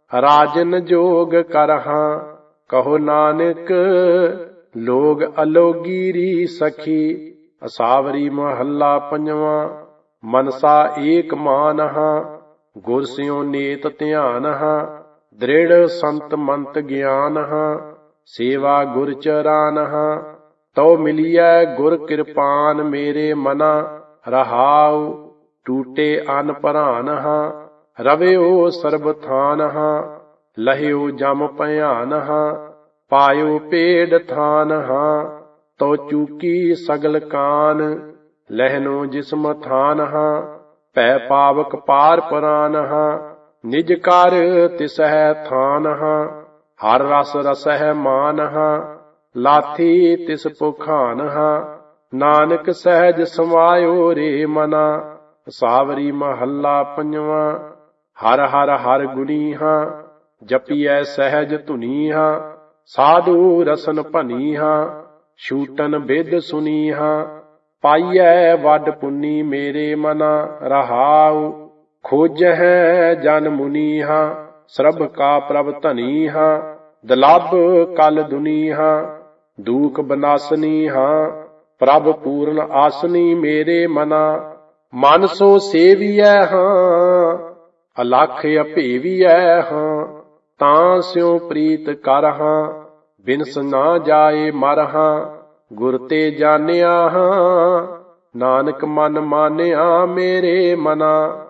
ਰਾਜਨ ਜੋਗ ਕਰਹਾਂ। ਕਹੋ ਨਾਨਕ ਲੋਗ ਅਲੋਗੀ ਰੀ ਸਖੀ। ਅਸਾਵਰੀ ਮਹੱਲਾ ਪੰਜਵਾਂ। ਮਨਸਾ ਏਕ ਮਾਨਹਾਂ ਗੁਰ ਸਿਉ ਨੇਤ ਧਿਆਨਹਾਂ। ਦ੍ਰਿੜ ਸੰਤ ਮੰਤ ਗਿਆਨਹਾਂ ਸੇਵਾ ਗੁਰ ਚਰਾਨਹਾਂ। ਤਉ ਮਿਲੀਐ ਗੁਰ ਕਿਰਪਾਨ ਮੇਰੇ ਮਨਾ। ਰਹਾਉ ਟੂਟੇ ਅਨ ਭਰਾਨਹਾਂ। ਰਵਿਓ ਸਰਬ ਥਾਨਹਾਂ ਲਹਿਓ ਜਮ ਭਿਆਨਹਾਂ। ਪਾਇਓ ਪੇੜ ਥਾਨਹਾਂ ਤਉ ਚੂਕੀ ਸਗਲ ਕਾਨ। ਲਹਿਨੋ ਜਿਸਮ ਥਾਨਹਾਂ ਭੈ ਪਾਵਕ ਪਾਰ ਪਰਾਨਹਾਂ। ਨਿਜ ਕਰ ਤਿਸਹਿ ਥਾਨਹਾਂ ਹਰ ਰਸ ਰਸਹਿ ਮਾਨਹਾਂ। ਲਾਥੀ ਤਿਸ ਪੁਖਾਨਹਾਂ ਨਾਨਕ ਸਹਿਜ ਸਮਾਇਓ ਰੇ ਮਨਾ। ਸਾਵਰੀ ਮਹੱਲਾ ਪੰਜਵਾਂ। ਹਰ ਹਰ ਹਰ ਗੁਣੀਹਾਂ ਜਪੀਐ ਸਹਿਜ ਧੁਨੀਹਾਂ। ਸਾਧੂ ਰਸਨ ਭਨੀਹਾਂ ਛੂਟਨ ਬਿਦ ਸੁਨੀਹਾਂ। ਪਾਈਐ ਵੱਡ ਪੁੰਨੀ ਮੇਰੇ ਮਨਾ। ਰਹਾਉ ਖੋਜਹਿ ਜਨ ਮੁਨੀਹਾਂ ਸਰਬ ਕਾ ਪ੍ਰਭ ਧਨੀਹਾਂ। ਦਲਭ ਕਲ ਦੁਨੀਹਾਂ ਦੂਖ ਬਨਾਸਨੀਹਾਂ। ਪ੍ਰਭ ਪੂਰਨ ਆਸਨੀ ਮੇਰੇ ਮਨਾ। ਮਨ ਸੋ ਸੇਵੀਐ ਹਾਂ ਅਲਖ ਅਭੇਵੀਐ ਹਾਂ। ਤਾਂ ਸਿਉ ਪ੍ਰੀਤ ਕਰਹਾਂ ਬਿਨਸ ਨਾ ਜਾਏ ਮਰਹਾਂ। ਗੁਰ ਤੇ ਜਾਣਿਆ ਹਾਂ ਨਾਨਕ ਮਨ ਮਾਨਿਆ ਮੇਰੇ ਮਨਾ।